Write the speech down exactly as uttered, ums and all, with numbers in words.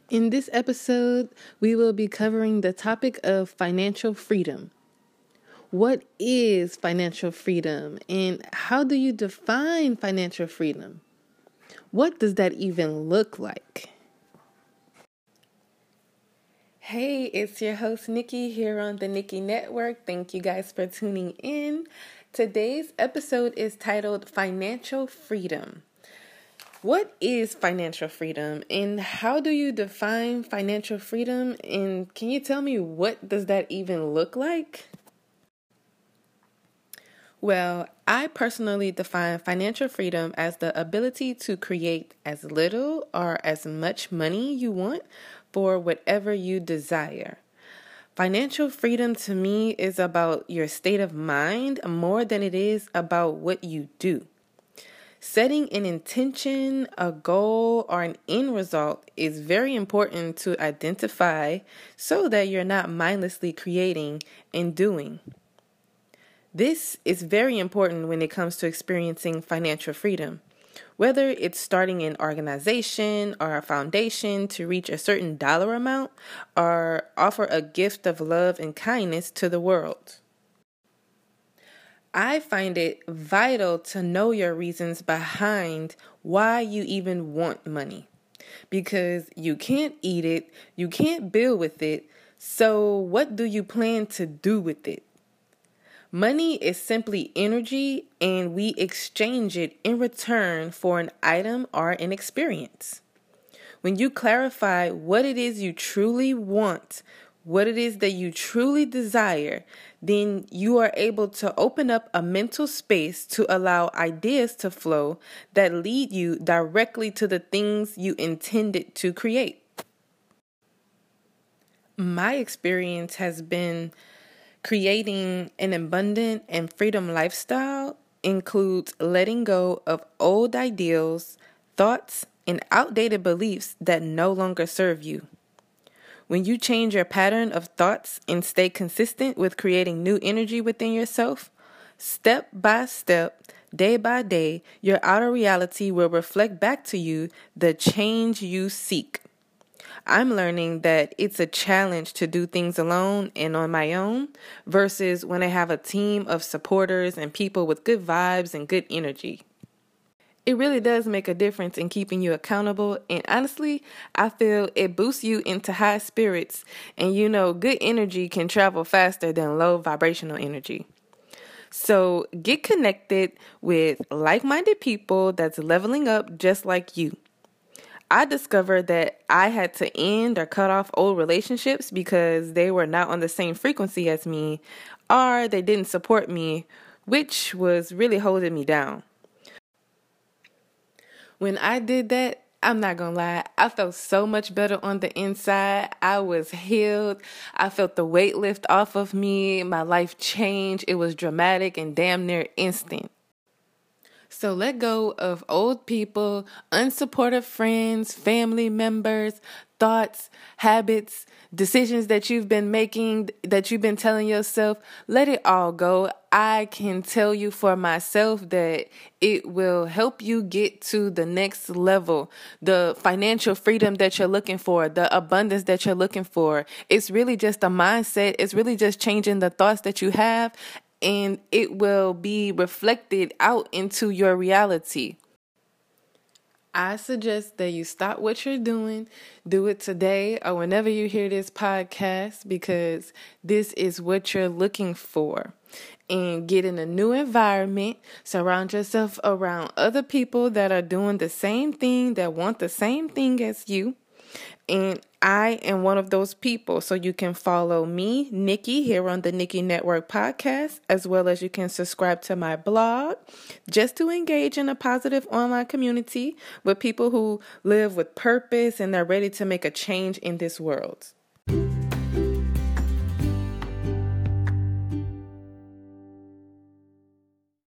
In this episode, we will be covering the topic of financial freedom. What is financial freedom and how do you define financial freedom? What does that even look like? Hey, it's your host Nikki here on the Nikki Network. Thank you guys for tuning in. Today's episode is titled Financial Freedom. What is financial freedom and how do you define financial freedom? And can you tell me what does that even look like? Well, I personally define financial freedom as the ability to create as little or as much money you want for whatever you desire. Financial freedom to me is about your state of mind more than it is about what you do. Setting an intention, a goal, or an end result is very important to identify so that you're not mindlessly creating and doing. This is very important when it comes to experiencing financial freedom. Whether it's starting an organization or a foundation to reach a certain dollar amount or offer a gift of love and kindness to the world. I find it vital to know your reasons behind why you even want money. Because you can't eat it, you can't build with it, so what do you plan to do with it? Money is simply energy, and we exchange it in return for an item or an experience. When you clarify what it is you truly want, what it is that you truly desire, then you are able to open up a mental space to allow ideas to flow that lead you directly to the things you intended to create. My experience has been creating an abundant and freedom lifestyle includes letting go of old ideals, thoughts, and outdated beliefs that no longer serve you. When you change your pattern of thoughts and stay consistent with creating new energy within yourself, step by step, day by day, your outer reality will reflect back to you the change you seek. I'm learning that it's a challenge to do things alone and on my own versus when I have a team of supporters and people with good vibes and good energy. It really does make a difference in keeping you accountable, and honestly, I feel it boosts you into high spirits, and you know, good energy can travel faster than low vibrational energy. So get connected with like-minded people that's leveling up just like you. I discovered that I had to end or cut off old relationships because they were not on the same frequency as me, or they didn't support me, which was really holding me down. When I did that, I'm not gonna lie, I felt so much better on the inside. I was healed. I felt the weight lift off of me. My life changed. It was dramatic and damn near instant. So let go of old people, unsupportive friends, family members, thoughts, habits, decisions that you've been making, that you've been telling yourself. Let it all go. I can tell you for myself that it will help you get to the next level, the financial freedom that you're looking for, the abundance that you're looking for. It's really just a mindset. It's really just changing the thoughts that you have, and it will be reflected out into your reality. I suggest that you stop what you're doing, do it today or whenever you hear this podcast, because this is what you're looking for. And get in a new environment, surround yourself around other people that are doing the same thing, that want the same thing as you. And I am one of those people. So you can follow me, Nikki, here on the Nikki Network podcast, as well as you can subscribe to my blog just to engage in a positive online community with people who live with purpose and they're ready to make a change in this world.